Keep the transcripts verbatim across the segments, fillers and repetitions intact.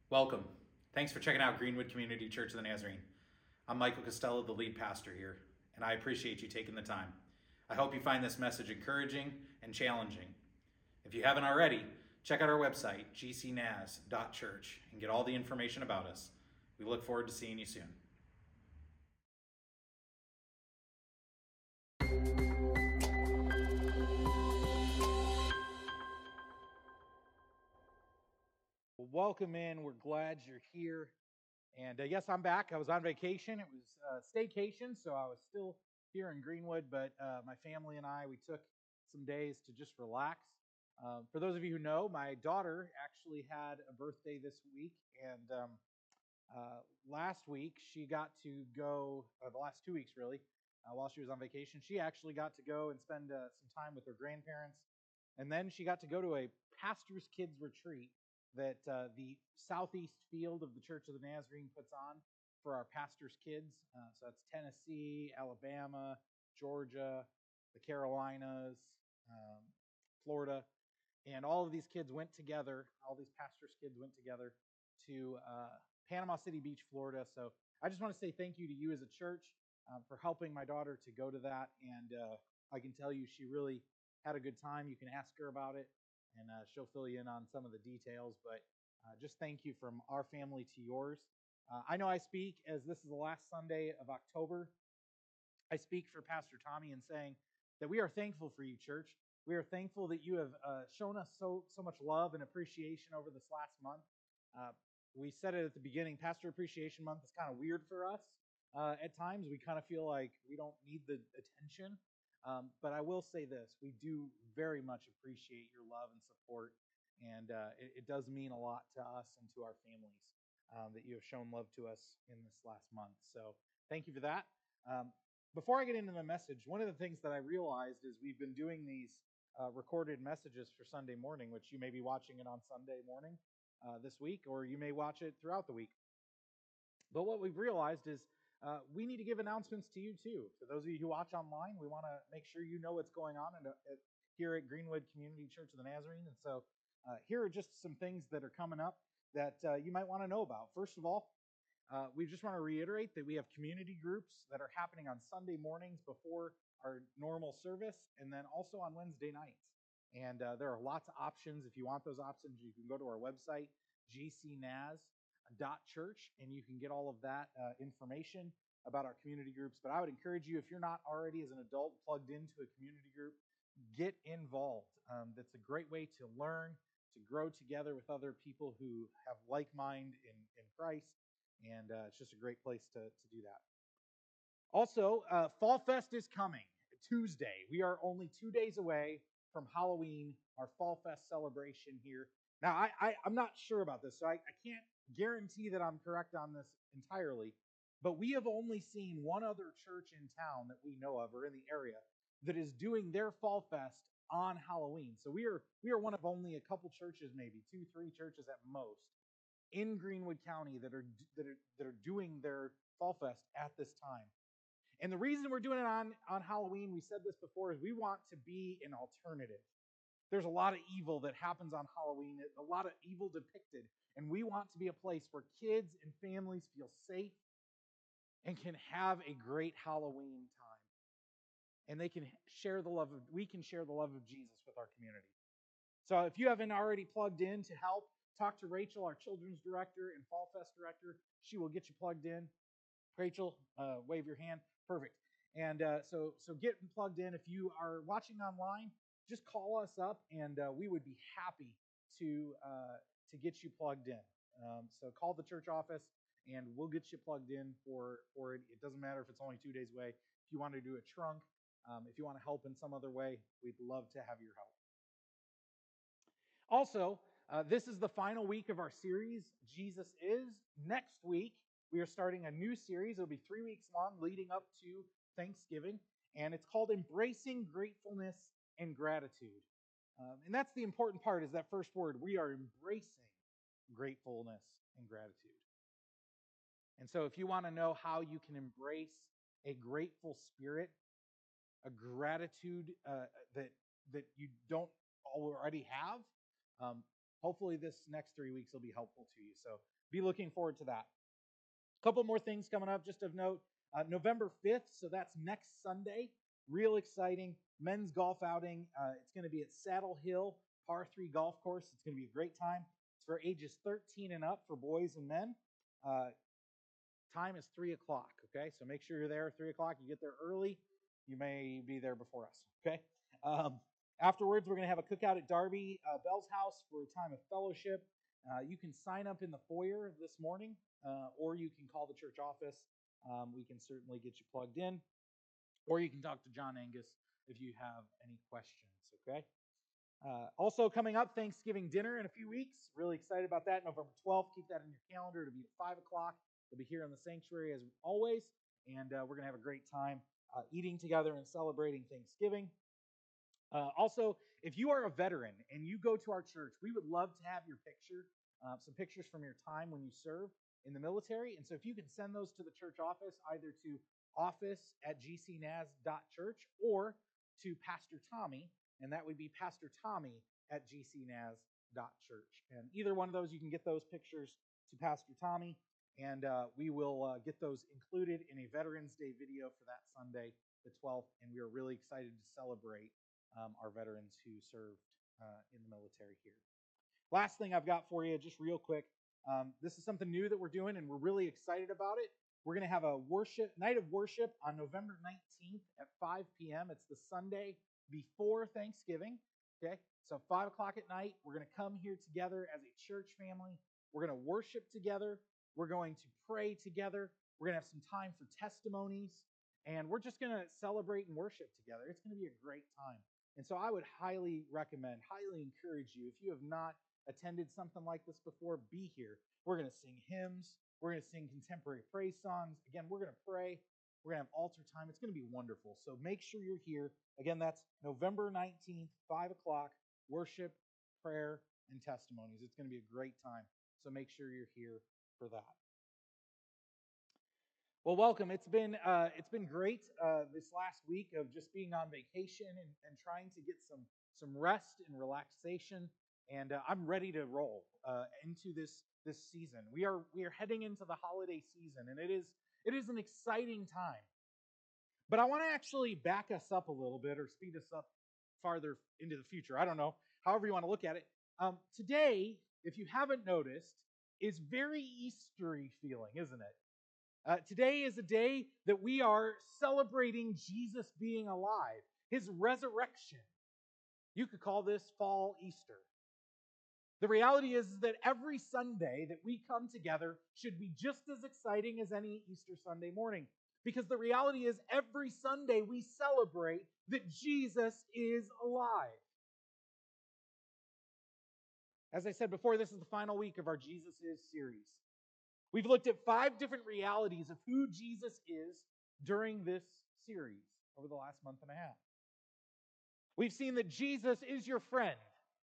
Welcome. Thanks for checking out Greenwood Community Church of the Nazarene. I'm Michael Costello, the lead pastor here, and I appreciate you taking the time. I hope you find this message encouraging and challenging. If you haven't already, check out our website, g c naz dot church, and get all the information about us. We look forward to seeing you soon. Well, welcome in. We're glad you're here. And uh, yes, I'm back. I was on vacation. It was uh, staycation, so I was still here in Greenwood, but uh, my family and I, we took some days to just relax. Um, for those of you who know, my daughter actually had a birthday this week, and um, uh, last week she got to go, uh, the last two weeks really, uh, while she was on vacation, she actually got to go and spend uh, some time with her grandparents. And then she got to go to a pastor's kids retreat that uh, the southeast field of the Church of the Nazarene puts on for our pastor's kids. Uh, so that's Tennessee, Alabama, Georgia, the Carolinas, um, Florida. And all of these kids went together, all these pastor's kids went together to uh, Panama City Beach, Florida. So I just want to say thank you to you as a church um, for helping my daughter to go to that. And uh, I can tell you she really had a good time. You can ask her about it, and uh, she'll fill you in on some of the details. But uh, just thank you from our family to yours. Uh, I know I speak as this is the last Sunday of October. I speak for Pastor Tommy in saying that we are thankful for you, church. We are thankful that you have uh, shown us so so much love and appreciation over this last month. Uh, we said it at the beginning. Pastor Appreciation Month is kind of weird for us uh, at times. We kind of feel like we don't need the attention. Um, but I will say this: we do very much appreciate your love and support, and uh, it, it does mean a lot to us and to our families um, that you have shown love to us in this last month. So thank you for that. Um, before I get into the message, one of the things that I realized is we've been doing these uh, recorded messages for Sunday morning, which you may be watching it on Sunday morning uh, this week, or you may watch it throughout the week. But what we've realized is uh, we need to give announcements to you too. For those of you who watch online, we want to make sure you know what's going on at, at, here at Greenwood Community Church of the Nazarene. And so uh, here are just some things that are coming up that uh, you might want to know about. First of all, uh, we just want to reiterate that we have community groups that are happening on Sunday mornings before our normal service, and then also on Wednesday nights. And uh, there are lots of options. If you want those options, you can go to our website, g c naz dot church, and you can get all of that uh, information about our community groups. But I would encourage you, if you're not already as an adult plugged into a community group, get involved. Um, that's a great way to learn, to grow together with other people who have like mind in, in Christ, and uh, it's just a great place to, to do that. Also, uh, Fall Fest is coming Tuesday. We are only two days away from Halloween, our Fall Fest celebration here. Now, I, I, I'm not sure about this, so I, I can't guarantee that I'm correct on this entirely, but we have only seen one other church in town that we know of or in the area that is doing their Fall Fest on Halloween. So we are we are one of only a couple churches, maybe two, three churches at most, in Greenwood County that are that are that are doing their Fall Fest at this time. And the reason we're doing it on, on Halloween, we said this before, is we want to be an alternative. There's a lot of evil that happens on Halloween, a lot of evil depicted, and we want to be a place where kids and families feel safe and can have a great Halloween time. And they can share the love of, we can share the love of Jesus with our community. So if you haven't already plugged in to help, talk to Rachel, our children's director and Fall Fest director. She will get you plugged in. Rachel, uh, wave your hand. Perfect. And uh, so, so get plugged in. If you are watching online, just call us up, and uh, we would be happy to uh, to get you plugged in. Um, so call the church office, and we'll get you plugged in for for it. It doesn't matter if it's only two days away. If you want to do a trunk, um, if you want to help in some other way, we'd love to have your help. Also, uh, this is the final week of our series, Jesus Is. Next week, we are starting a new series. It'll be three weeks long, leading up to Thanksgiving, and it's called Embracing Gratefulness and Gratitude. Um, and that's the important part, is that first word. We are embracing gratefulness and gratitude. And so if you want to know how you can embrace a grateful spirit, a gratitude uh, that that you don't already have, um, hopefully this next three weeks will be helpful to you. So be looking forward to that. A couple more things coming up, just of note. Uh, November fifth, so that's next Sunday. Real exciting. Men's golf outing. Uh, it's going to be at Saddle Hill Par three Golf Course. It's going to be a great time. It's for ages thirteen and up for boys and men. Uh, time is three o'clock, okay? So make sure you're there at three o'clock. You get there early. You may be there before us, okay? Um, afterwards, we're going to have a cookout at Darby uh, Bell's house for a time of fellowship. Uh, you can sign up in the foyer this morning, uh, or you can call the church office. Um, we can certainly get you plugged in, or you can talk to John Angus if you have any questions, okay? Uh, also coming up, Thanksgiving dinner in a few weeks. Really excited about that. November twelfth. Keep that in your calendar. It'll be at five o'clock. We'll be here in the sanctuary as always, and uh, we're going to have a great time uh, eating together and celebrating Thanksgiving. Uh, also, if you are a veteran and you go to our church, we would love to have your picture, uh, some pictures from your time when you served in the military. And so if you can send those to the church office, either to office at g c n a s dot church or to Pastor Tommy, and that would be Pastor Tommy at g c n a s dot church. And either one of those, you can get those pictures to Pastor Tommy, and uh, we will uh, get those included in a Veterans Day video for that Sunday, the twelfth, and we are really excited to celebrate um, our veterans who served uh, in the military here. Last thing I've got for you, just real quick, um, this is something new that we're doing, and we're really excited about it. We're going to have a worship night of worship on November nineteenth at five p.m. It's the Sunday before Thanksgiving. Okay, so five o'clock at night, we're going to come here together as a church family. We're going to worship together. We're going to pray together. We're going to have some time for testimonies, and we're just going to celebrate and worship together. It's going to be a great time. And so I would highly recommend, highly encourage you, if you have not attended something like this before, be here. We're going to sing hymns. We're going to sing contemporary praise songs. Again, we're going to pray. We're going to have altar time. It's going to be wonderful. So make sure you're here. Again, that's November nineteenth, five o'clock, worship, prayer, and testimonies. It's going to be a great time. So make sure you're here for that. Well, welcome. It's been uh, it's been great uh, this last week of just being on vacation and, and trying to get some some rest and relaxation. And uh, I'm ready to roll uh, into this this season. We are we are heading into the holiday season, and it is it is an exciting time. But I want to actually back us up a little bit, or speed us up farther into the future. I don't know, however you want to look at it. Um, today, if you haven't noticed, is very Eastery feeling, isn't it? Uh, today is a day that we are celebrating Jesus being alive, his resurrection. You could call this fall Easter. The reality is that every Sunday that we come together should be just as exciting as any Easter Sunday morning. Because the reality is every Sunday we celebrate that Jesus is alive. As I said before, this is the final week of our Jesus Is series. We've looked at five different realities of who Jesus is during this series over the last month and a half. We've seen that Jesus is your friend.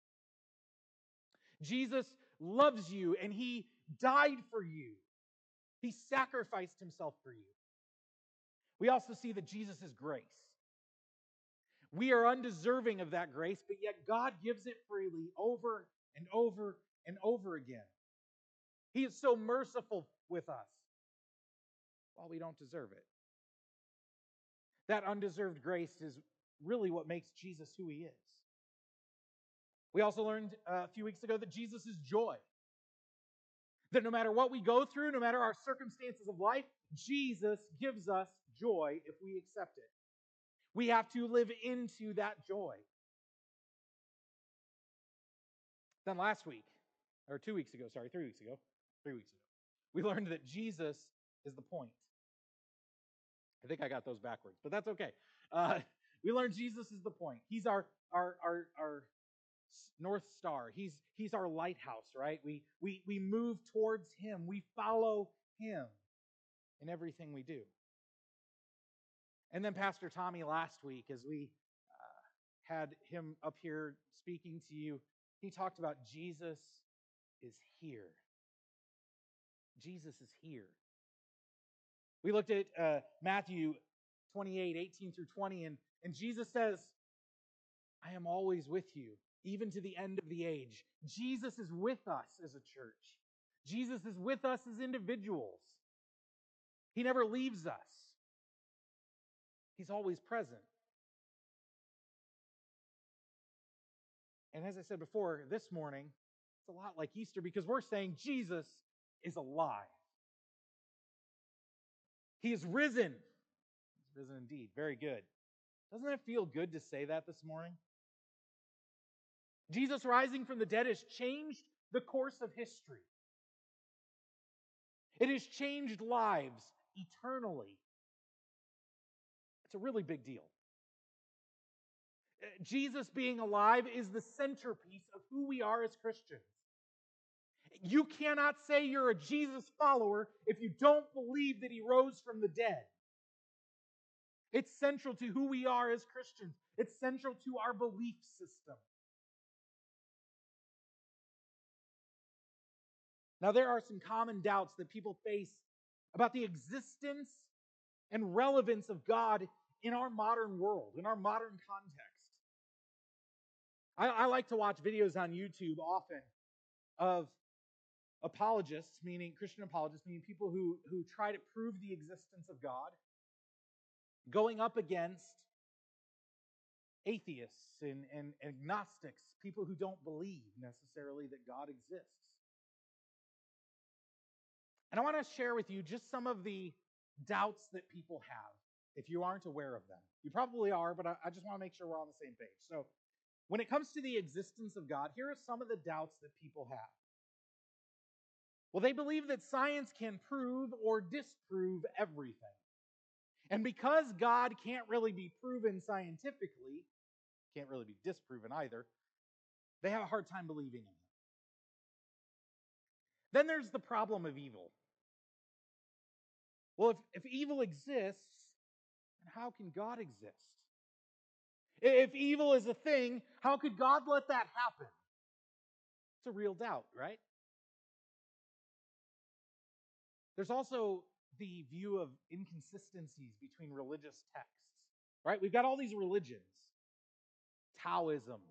Jesus loves you, and he died for you. He sacrificed himself for you. We also see that Jesus is grace. We are undeserving of that grace, but yet God gives it freely over and over and over again. He is so merciful with us while we don't deserve it. That undeserved grace is really what makes Jesus who he is. We also learned uh, a few weeks ago that Jesus is joy. That no matter what we go through, no matter our circumstances of life, Jesus gives us joy if we accept it. We have to live into that joy. Then last week, or two weeks ago, sorry, three weeks ago, three weeks ago, we learned that Jesus is the point. I think I got those backwards, but that's okay. Uh, we learned Jesus is the point. He's our our our our North Star. He's he's our lighthouse, right? We we we move towards him. We follow him in everything we do. And then Pastor Tommy last week, as we uh, had him up here speaking to you, he talked about Jesus is here. Jesus is here. We looked at uh, Matthew twenty-eight, eighteen through twenty, and, and Jesus says, I am always with you, even to the end of the age. Jesus is with us as a church. Jesus is with us as individuals. He never leaves us. He's always present. And as I said before, this morning, it's a lot like Easter because we're saying Jesus is alive. He is risen. He's risen indeed. Very good. Doesn't it feel good to say that this morning? Jesus rising from the dead has changed the course of history. It has changed lives eternally. It's a really big deal. Jesus being alive is the centerpiece of who we are as Christians. You cannot say you're a Jesus follower if you don't believe that he rose from the dead. It's central to who we are as Christians. It's central to our belief system. Now, there are some common doubts that people face about the existence and relevance of God in our modern world, in our modern context. I, I like to watch videos on YouTube often of apologists, meaning Christian apologists, meaning people who, who try to prove the existence of God, going up against atheists and, and agnostics, people who don't believe necessarily that God exists. And I want to share with you just some of the doubts that people have, if you aren't aware of them. You probably are, but I, I just want to make sure we're on the same page. So, when it comes to the existence of God, here are some of the doubts that people have. Well, they believe that science can prove or disprove everything. And because God can't really be proven scientifically, can't really be disproven either, they have a hard time believing in him. Then there's the problem of evil. Well, if, if evil exists, then how can God exist? If evil is a thing, how could God let that happen? It's a real doubt, right? There's also the view of inconsistencies between religious texts, right? We've got all these religions. Taoism,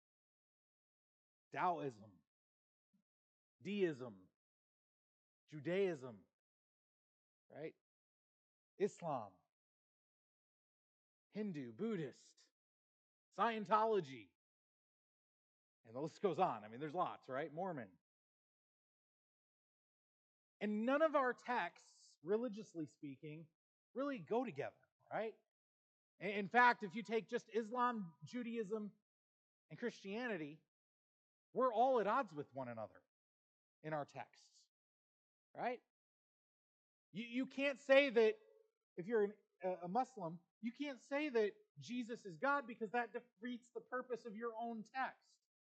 Taoism, Deism, Judaism, right? Islam, Hindu, Buddhist, Scientology, and the list goes on. I mean, there's lots, right? Mormon. And none of our texts, religiously speaking, really go together, right? In fact, if you take just Islam, Judaism, and Christianity, we're all at odds with one another in our texts, right? You, you can't say that, if you're an, a Muslim, you can't say that Jesus is God because that defeats the purpose of your own text.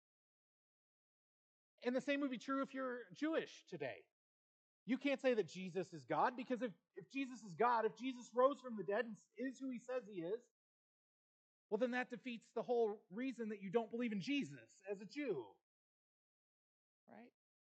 And the same would be true if you're Jewish today. You can't say that Jesus is God because if, if Jesus is God, if Jesus rose from the dead and is who he says he is, well, then that defeats the whole reason that you don't believe in Jesus as a Jew, right?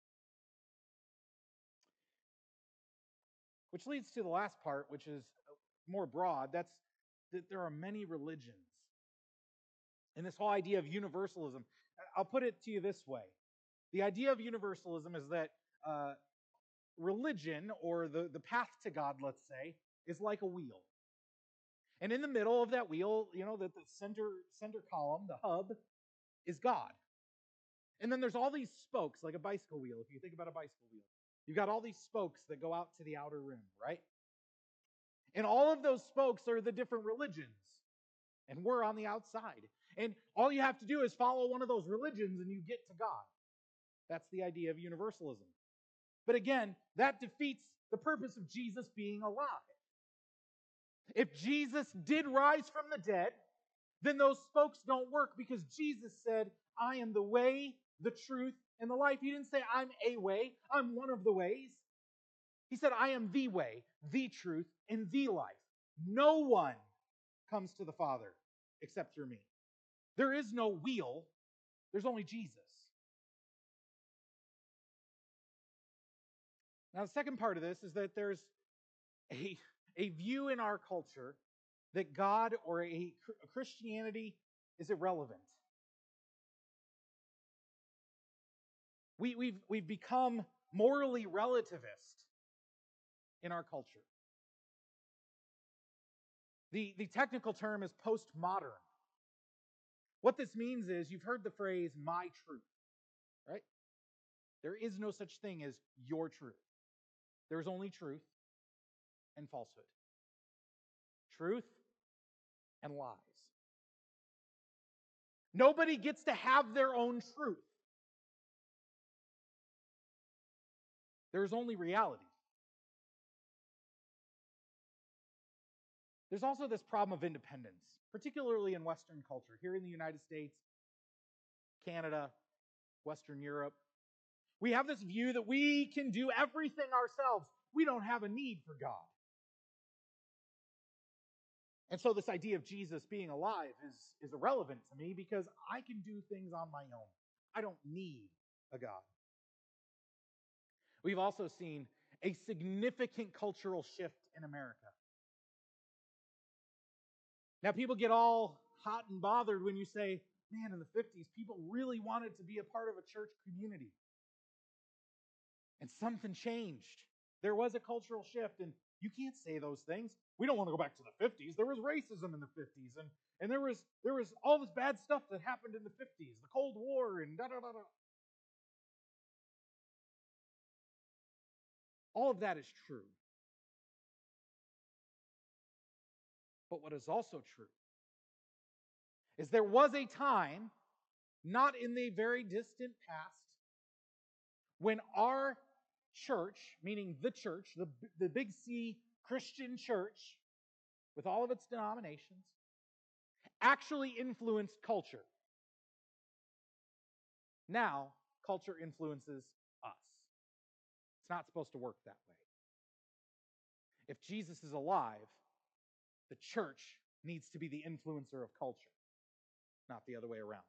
Which leads to the last part, which is more broad. That's that there are many religions. And this whole idea of universalism, I'll put it to you this way. The idea of universalism is that uh, religion, or the, the path to God, let's say, is like a wheel. And in the middle of that wheel, you know, that the center, center column, the hub, is God. And then there's all these spokes, like a bicycle wheel, if you think about a bicycle wheel. You've got all these spokes that go out to the outer rim, right? And all of those spokes are the different religions. And we're on the outside. And all you have to do is follow one of those religions and you get to God. That's the idea of universalism. But again, that defeats the purpose of Jesus being alive. If Jesus did rise from the dead, then those spokes don't work because Jesus said, I am the way, the truth, and the life. He didn't say, I'm a way, I'm one of the ways. He said, I am the way, the truth, and the life. No one comes to the Father except through me. There is no wheel, there's only Jesus. Now, the second part of this is that there's a, a view in our culture that God or a, a Christianity is irrelevant. We, we've, we've become morally relativist in our culture. The, the technical term is postmodern. What this means is, you've heard the phrase, my truth, right? There is no such thing as your truth. There is only truth and falsehood. Truth and lies. Nobody gets to have their own truth. There is only reality. There's also this problem of independence, particularly in Western culture. Here in the United States, Canada, Western Europe, we have this view that we can do everything ourselves. We don't have a need for God. And so this idea of Jesus being alive is, is irrelevant to me because I can do things on my own. I don't need a God. We've also seen a significant cultural shift in America. Now, people get all hot and bothered when you say, man, in the fifties, people really wanted to be a part of a church community. And something changed. There was a cultural shift, and you can't say those things. We don't want to go back to the fifties. There was racism in the fifties, and, and there was there was all this bad stuff that happened in the fifties, the Cold War, and da da da da. All of that is true. But what is also true is there was a time, not in the very distant past, when our church, meaning the church, the, the big C Christian church, with all of its denominations, actually influenced culture. Now, culture influences us. It's not supposed to work that way. If Jesus is alive, the church needs to be the influencer of culture, not the other way around.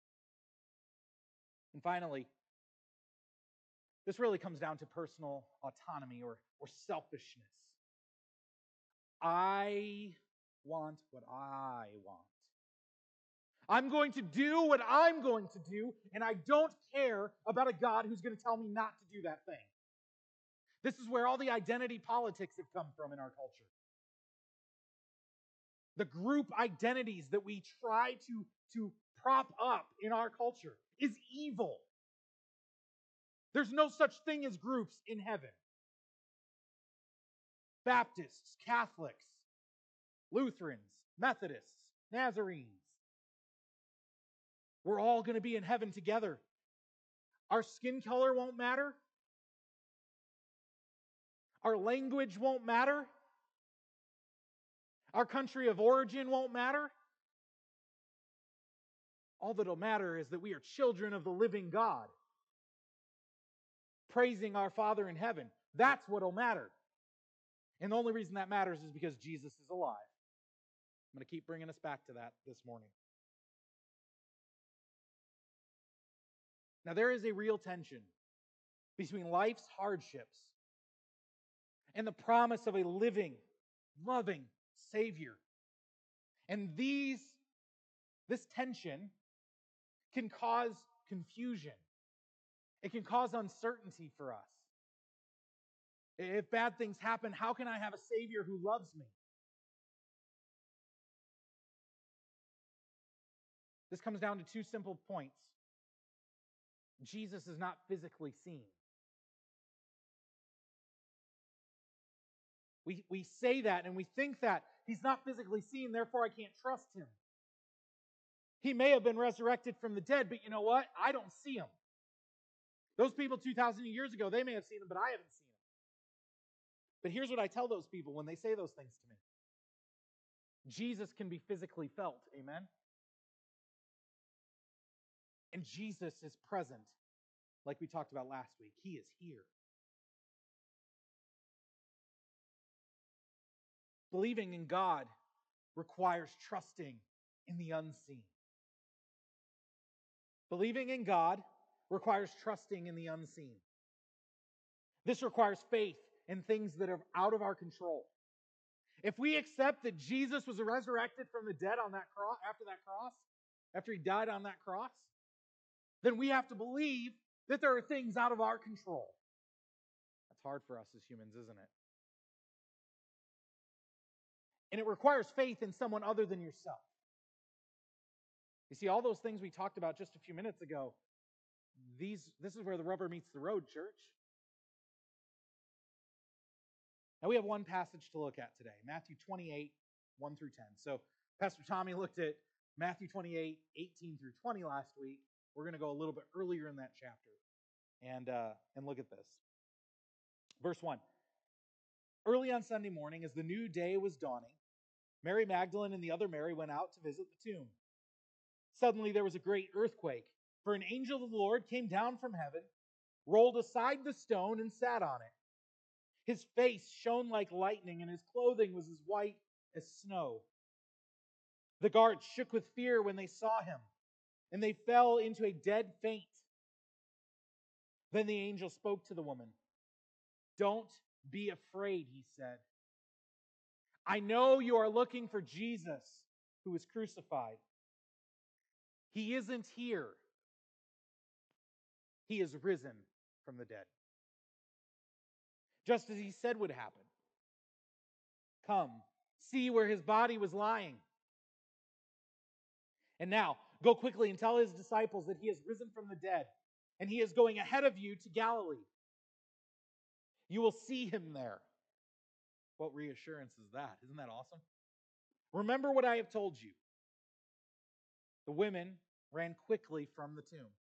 And finally, this really comes down to personal autonomy or, or selfishness. I want what I want. I'm going to do what I'm going to do, and I don't care about a God who's going to tell me not to do that thing. This is where all the identity politics have come from in our culture. The group identities that we try to, to prop up in our culture is evil. There's no such thing as groups in heaven. Baptists, Catholics, Lutherans, Methodists, Nazarenes. We're all going to be in heaven together. Our skin color won't matter. Our language won't matter. Our country of origin won't matter. All that'll matter is that we are children of the living God, praising our Father in heaven. That's what'll matter. And the only reason that matters is because Jesus is alive. I'm going to keep bringing us back to that this morning. Now, there is a real tension between life's hardships and the promise of a living, loving Savior. And these, this tension can cause confusion. It can cause uncertainty for us. If bad things happen, how can I have a Savior who loves me? This comes down to two simple points. Jesus is not physically seen. We, we say that and we think that he's not physically seen, therefore I can't trust him. He may have been resurrected from the dead, but you know what? I don't see him. Those people two thousand years ago, they may have seen him, but I haven't seen him. But here's what I tell those people when they say those things to me. Jesus can be physically felt, amen? And Jesus is present, like we talked about last week. He is here. Believing in God requires trusting in the unseen. Believing in God requires trusting in the unseen. This requires faith in things that are out of our control. If we accept that Jesus was resurrected from the dead on that cross, after that cross, after he died on that cross, then we have to believe that there are things out of our control. It's hard for us as humans, isn't it? And it requires faith in someone other than yourself. You see, all those things we talked about just a few minutes ago, these, this is where the rubber meets the road, church. Now we have one passage to look at today, Matthew twenty-eight, one through ten. So Pastor Tommy looked at Matthew twenty-eight, eighteen through twenty last week. We're going to go a little bit earlier in that chapter and, uh, and look at this. Verse one. Early on Sunday morning, as the new day was dawning, Mary Magdalene and the other Mary went out to visit the tomb. Suddenly there was a great earthquake, for an angel of the Lord came down from heaven, rolled aside the stone, and sat on it. His face shone like lightning, and his clothing was as white as snow. The guards shook with fear when they saw him, and they fell into a dead faint. Then the angel spoke to the woman. "Don't be afraid," he said. "I know you are looking for Jesus, who was crucified. He isn't here. He is risen from the dead, just as he said would happen. Come, see where his body was lying. And now, go quickly and tell his disciples that he has risen from the dead, and he is going ahead of you to Galilee. You will see him there." What reassurance is that? Isn't that awesome? "Remember what I have told you." The women ran quickly from the tomb.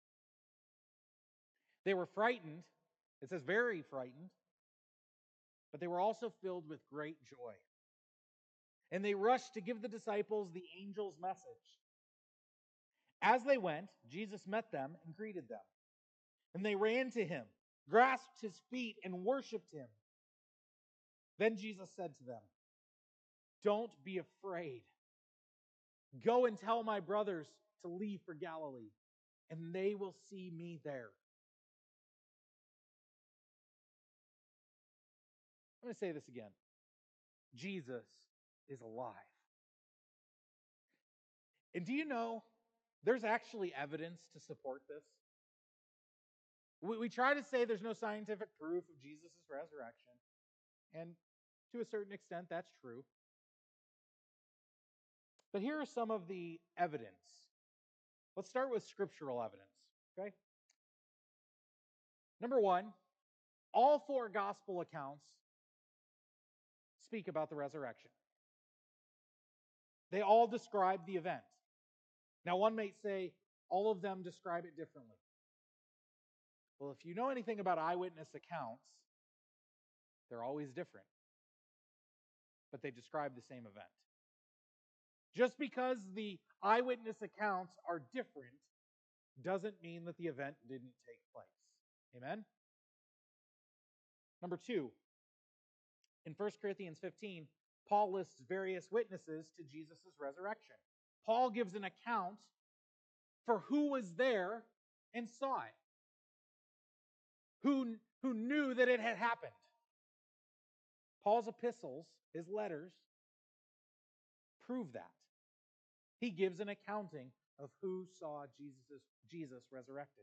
They were frightened. It says very frightened. But they were also filled with great joy. And they rushed to give the disciples the angel's message. As they went, Jesus met them and greeted them. And they ran to him, grasped his feet, and worshipped him. Then Jesus said to them, "Don't be afraid. Go and tell my brothers to leave for Galilee, and they will see me there." I'm going to say this again. Jesus is alive. And do you know, there's actually evidence to support this? We, we try to say there's no scientific proof of Jesus' resurrection. And to a certain extent, that's true. But here are some of the evidence. Let's start with scriptural evidence, okay? Number one, all four gospel accounts speak about the resurrection. They all describe the event. Now, one might say all of them describe it differently. Well, if you know anything about eyewitness accounts, they're always different, but they describe the same event. Just because the eyewitness accounts are different doesn't mean that the event didn't take place. Amen? Number two, in First Corinthians fifteen, Paul lists various witnesses to Jesus' resurrection. Paul gives an account for who was there and saw it, who, who knew that it had happened. Paul's epistles, his letters, prove that. He gives an accounting of who saw Jesus, Jesus resurrected.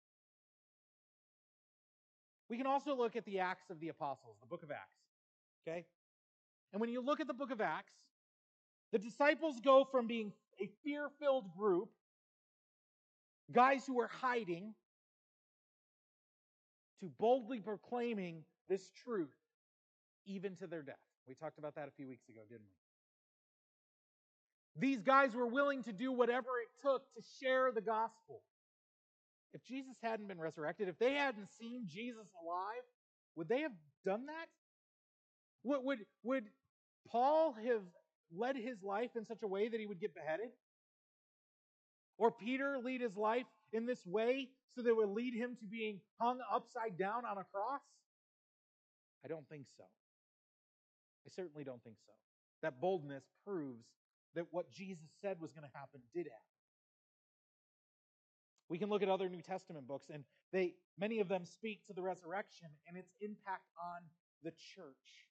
We can also look at the Acts of the Apostles, the book of Acts. Okay? And when you look at the book of Acts, the disciples go from being a fear-filled group, guys who were hiding, to boldly proclaiming this truth, even to their death. We talked about that a few weeks ago, didn't we? These guys were willing to do whatever it took to share the gospel. If Jesus hadn't been resurrected, if they hadn't seen Jesus alive, would they have done that? Would, would, would Paul have led his life in such a way that he would get beheaded? Or Peter lead his life in this way so that it would lead him to being hung upside down on a cross? I don't think so. I certainly don't think so. That boldness proves that what Jesus said was going to happen did happen. We can look at other New Testament books, and they many of them speak to the resurrection and its impact on the church.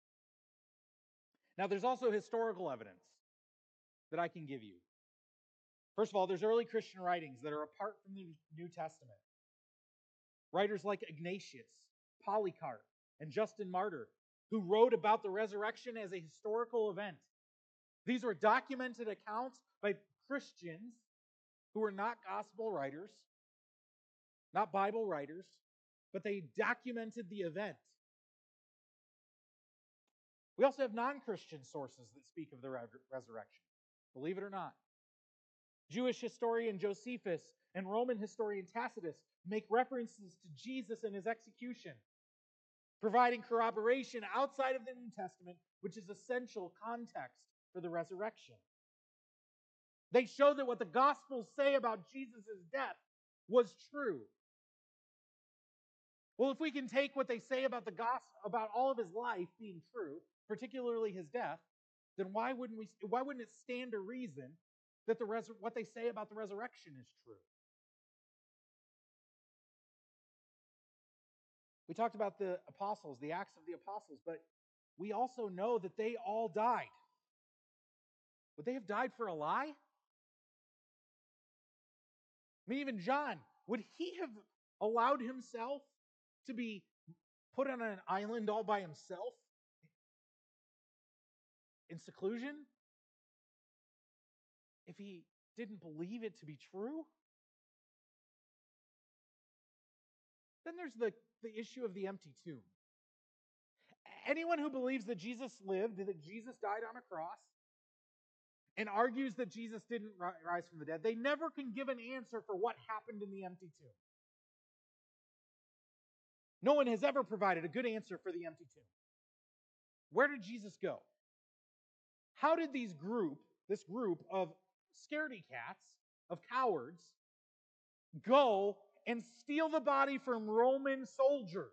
Now, there's also historical evidence that I can give you. First of all, there's early Christian writings that are apart from the New Testament. Writers like Ignatius, Polycarp and Justin Martyr, who wrote about the resurrection as a historical event. These were documented accounts by Christians who were not gospel writers, not Bible writers, but they documented the event. We also have non-Christian sources that speak of the re- resurrection, believe it or not. Jewish historian Josephus and Roman historian Tacitus make references to Jesus and his execution, providing corroboration outside of the New Testament, which is essential context for the resurrection. They show that what the Gospels say about Jesus' death was true. Well, if we can take what they say about the gospel, about all of his life being true, particularly his death, then why wouldn't we? Why wouldn't it stand to reason that the res- what they say about the resurrection is true? We talked about the apostles, the Acts of the Apostles, but we also know that they all died. Would they have died for a lie? I mean, even John, would he have allowed himself to be put on an island all by himself in seclusion if he didn't believe it to be true? Then there's the, the issue of the empty tomb. Anyone who believes that Jesus lived, that Jesus died on a cross, and argues that Jesus didn't rise from the dead, they never can give an answer for what happened in the empty tomb. No one has ever provided a good answer for the empty tomb. Where did Jesus go? How did these group, this group of scaredy cats, of cowards, go and steal the body from Roman soldiers?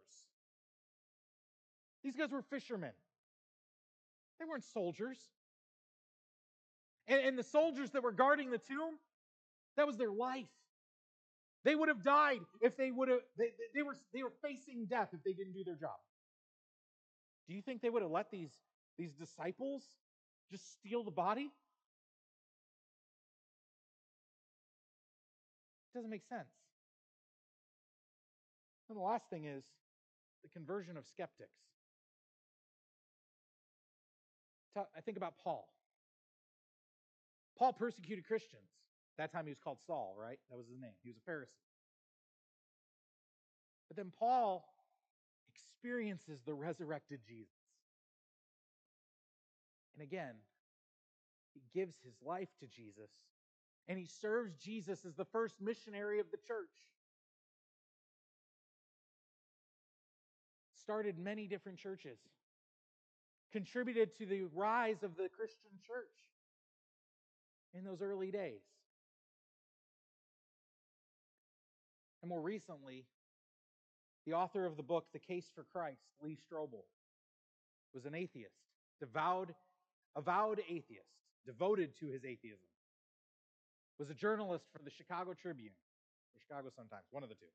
These guys were fishermen. They weren't soldiers. And, and the soldiers that were guarding the tomb, that was their life. They would have died if they would have, they, they, were, they were facing death if they didn't do their job. Do you think they would have let these, these disciples just steal the body? It doesn't make sense. And the last thing is the conversion of skeptics. I think about Paul. Paul persecuted Christians. That time he was called Saul, right? That was his name. He was a Pharisee. But then Paul experiences the resurrected Jesus. And again, he gives his life to Jesus, and he serves Jesus as the first missionary of the church. Started many different churches, contributed to the rise of the Christian church in those early days. And more recently, the author of the book, The Case for Christ, Lee Strobel, was an atheist, devout, avowed atheist, devoted to his atheism. Was a journalist for the Chicago Tribune, or Chicago Sun-Times, one of the two.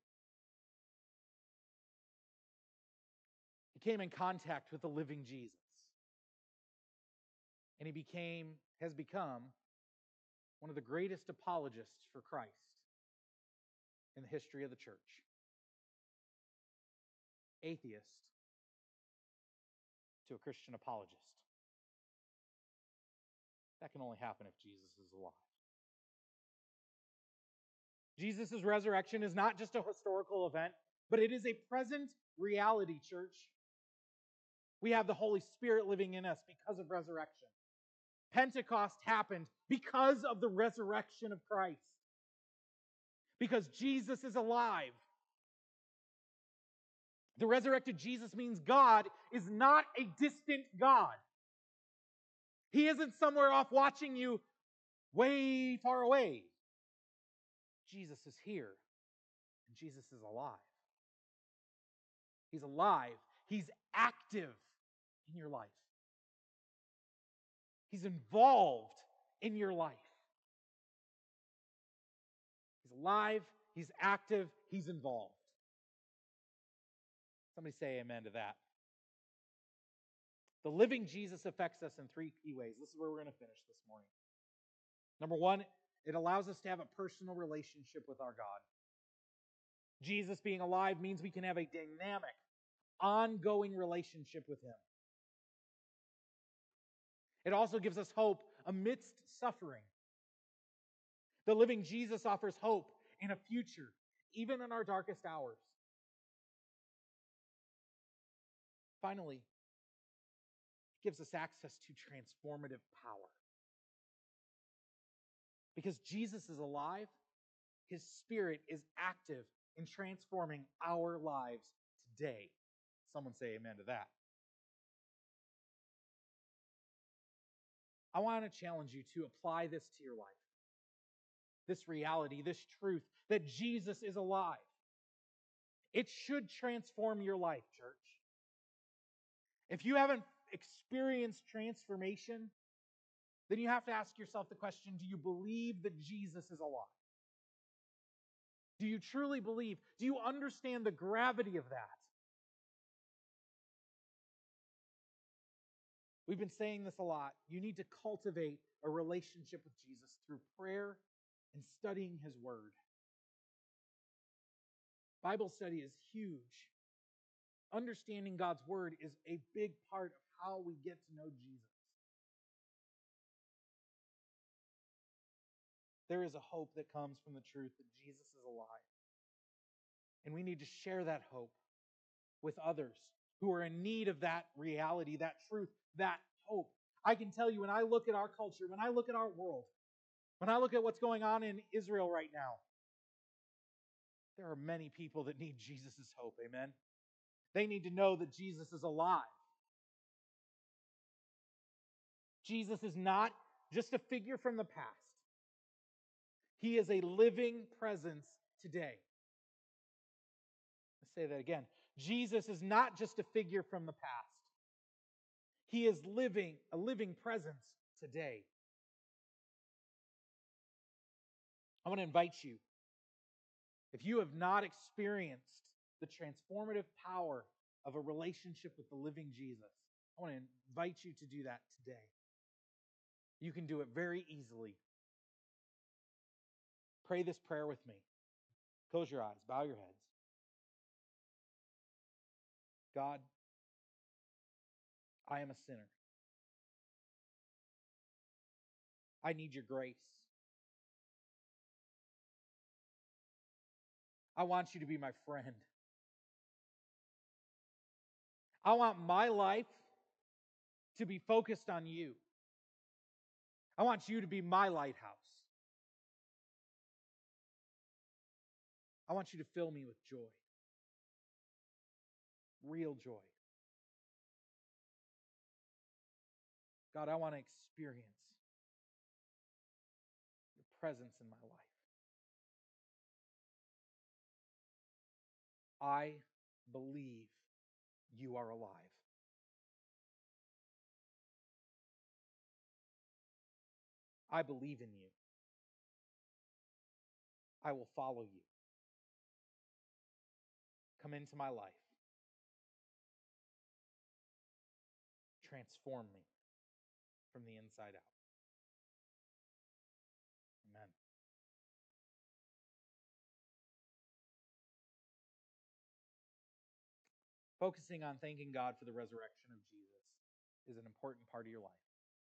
He came in contact with the living Jesus. And he became, has become, one of the greatest apologists for Christ in the history of the church. Atheist to a Christian apologist. That can only happen if Jesus is alive. Jesus' resurrection is not just a historical event, but it is a present reality, church. We have the Holy Spirit living in us because of resurrection. Pentecost happened because of the resurrection of Christ. Because Jesus is alive. The resurrected Jesus means God is not a distant God. He isn't somewhere off watching you way far away. Jesus is here, and Jesus is alive. He's alive. He's active in your life. He's involved in your life. He's alive, he's active, he's involved. Somebody say amen to that. The living Jesus affects us in three key ways. This is where we're going to finish this morning. Number one, it allows us to have a personal relationship with our God. Jesus being alive means we can have a dynamic, ongoing relationship with Him. It also gives us hope amidst suffering. The living Jesus offers hope in a future, even in our darkest hours. Finally, it gives us access to transformative power. Because Jesus is alive, His Spirit is active in transforming our lives today. Someone say amen to that. I want to challenge you to apply this to your life. This reality, this truth that Jesus is alive. It should transform your life, church. If you haven't experienced transformation, then you have to ask yourself the question, do you believe that Jesus is alive? Do you truly believe? Do you understand the gravity of that? We've been saying this a lot. You need to cultivate a relationship with Jesus through prayer and studying His Word. Bible study is huge. Understanding God's Word is a big part of how we get to know Jesus. There is a hope that comes from the truth that Jesus is alive. And we need to share that hope with others who are in need of that reality, that truth, that hope. I can tell you, when I look at our culture, when I look at our world, when I look at what's going on in Israel right now, there are many people that need Jesus' hope, amen? They need to know that Jesus is alive. Jesus is not just a figure from the past. He is a living presence today. Let's say that again. Jesus is not just a figure from the past. He is living, a living presence today. I want to invite you, if you have not experienced the transformative power of a relationship with the living Jesus, I want to invite you to do that today. You can do it very easily. Pray this prayer with me. Close your eyes, bow your heads. God, I am a sinner. I need your grace. I want you to be my friend. I want my life to be focused on you. I want you to be my lighthouse. I want you to fill me with joy. Real joy. God, I want to experience your presence in my life. I believe you are alive. I believe in you. I will follow you. Come into my life. Transform me from the inside out. Amen. Focusing on thanking God for the resurrection of Jesus is an important part of your life.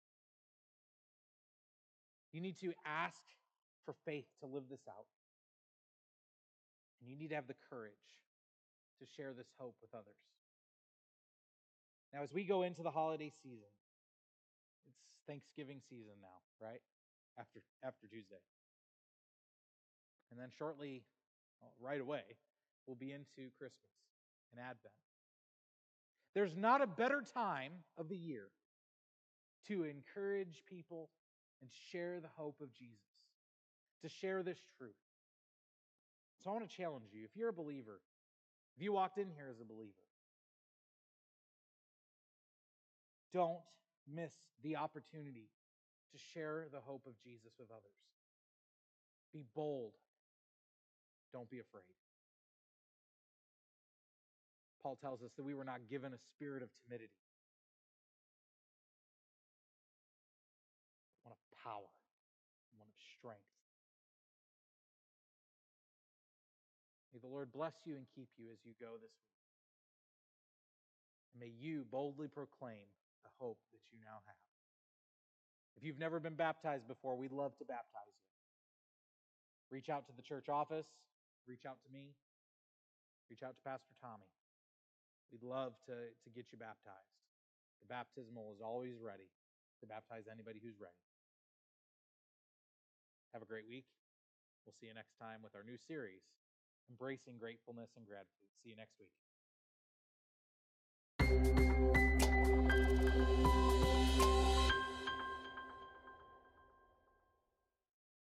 You need to ask for faith to live this out. And you need to have the courage to share this hope with others. Now, as we go into the holiday season, it's Thanksgiving season now, right? After, after Tuesday. And then shortly, well, right away, we'll be into Christmas and Advent. There's not a better time of the year to encourage people and share the hope of Jesus, to share this truth. So I want to challenge you, if you're a believer, if you walked in here as a believer, don't miss the opportunity to share the hope of Jesus with others. Be bold. Don't be afraid. Paul tells us that we were not given a spirit of timidity, but one of power, one of strength. May the Lord bless you and keep you as you go this week. May you boldly proclaim the hope that you now have. If you've never been baptized before, we'd love to baptize you. Reach out to the church office, reach out to me, reach out to Pastor Tommy. We'd love to, to get you baptized. The baptismal is always ready to baptize anybody who's ready. Have a great week. We'll see you next time with our new series, Embracing Gratefulness and Gratitude. See you next week.